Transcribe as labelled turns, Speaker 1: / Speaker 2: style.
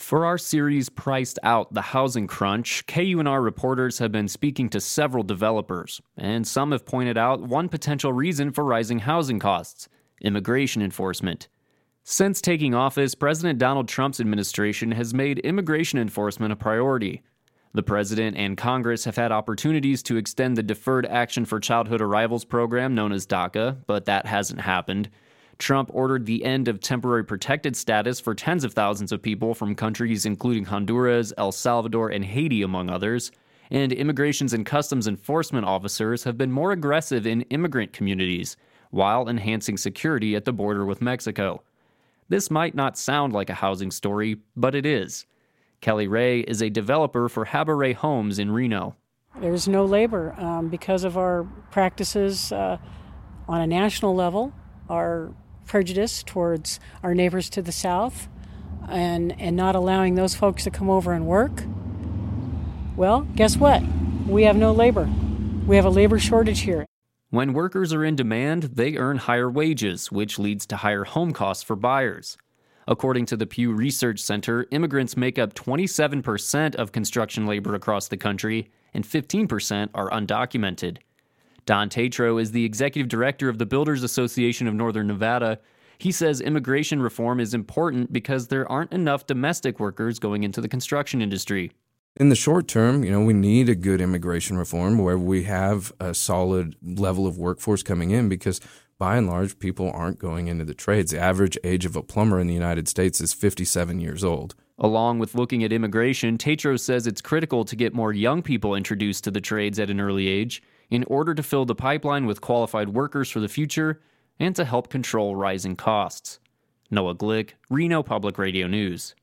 Speaker 1: For our series Priced Out, the Housing Crunch, KUNR reporters have been speaking to several developers, and some have pointed out one potential reason for rising housing costs: immigration enforcement. Since taking office, President Donald Trump's administration has made immigration enforcement a priority. The president and Congress have had opportunities to extend the Deferred Action for Childhood Arrivals program known as DACA, but that hasn't happened. Trump ordered the end of temporary protected status for tens of thousands of people from countries including Honduras, El Salvador, and Haiti, among others. And Immigrations and Customs Enforcement officers have been more aggressive in immigrant communities, while enhancing security at the border with Mexico. This might not sound like a housing story, but it is. Kelly Ray is a developer for Habaret Homes in Reno.
Speaker 2: There's no labor because of our practices on a national level, our prejudice towards our neighbors to the south, and not allowing those folks to come over and work. Well, guess what? We have no labor. We have a labor shortage here.
Speaker 1: When workers are in demand, they earn higher wages, which leads to higher home costs for buyers. According to the Pew Research Center, immigrants make up 27% of construction labor across the country, and 15% are undocumented. Don Tatro is the executive director of the Builders Association of Northern Nevada. He says immigration reform is important because there aren't enough domestic workers going into the construction industry.
Speaker 3: In the short term, we need a good immigration reform where we have a solid level of workforce coming in because, by and large, people aren't going into the trades. The average age of a plumber in the United States is 57 years old.
Speaker 1: Along with looking at immigration, Tatro says it's critical to get more young people introduced to the trades at an early age in order to fill the pipeline with qualified workers for the future and to help control rising costs. Noah Glick, Reno Public Radio News.